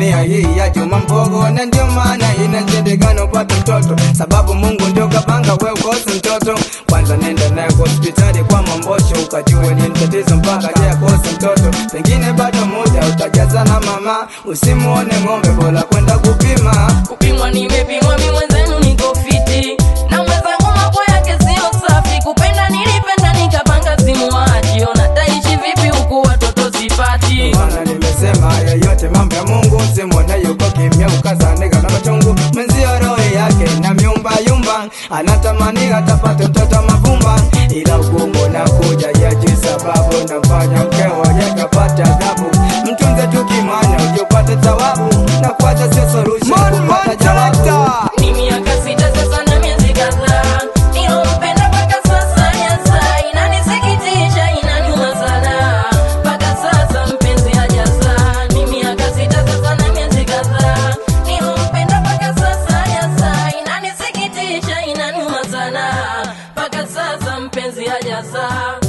dunia hii ya Juma Mbogo, na ndio maana inashindikana upate mtoto, sababu Mungu ndio kapanga wewe ukose mtoto. Kwanza nenda naye hospitali kwa Mambosho, ukajue ni tatizo mpaka je akose mtoto. Pengine bado muda utajaza na mama, usimuone ng'ombe bora kwenda kupima. Kupimwa nimepimwa mimi mwenzenu niko fiti, na mwenzangu mambo yake sio safi. Kupenda nilipenda nikapanga simuachi, ona taishi vipi huku watoto sipati. Maana nimesema yoyote mambo ya Mungu, simuone yuko kimya ukazanega na machungu. Mwenzio roho yake na myumba yumba, anatamani atapate mtoto mavumba, ila ugumu na kuja yaji sababu nafanya mkeo yakapata adhabu. Mtunze tu kimanya ujipate thawabu, na kuacha sio solution kupata jawabu. Mimi akasita sasa na miezi kadhaa, nilompenda mpaka sasa yasa, inanisikitisha inaniuma sana, mpaka sasa mpenzi hajazaa. Mimi akasita sasa na miezi kadhaa, nilompenda mpaka sasa yasa, inanisikitisha inaniuma sana, mpaka sasa mpenzi hajazaa.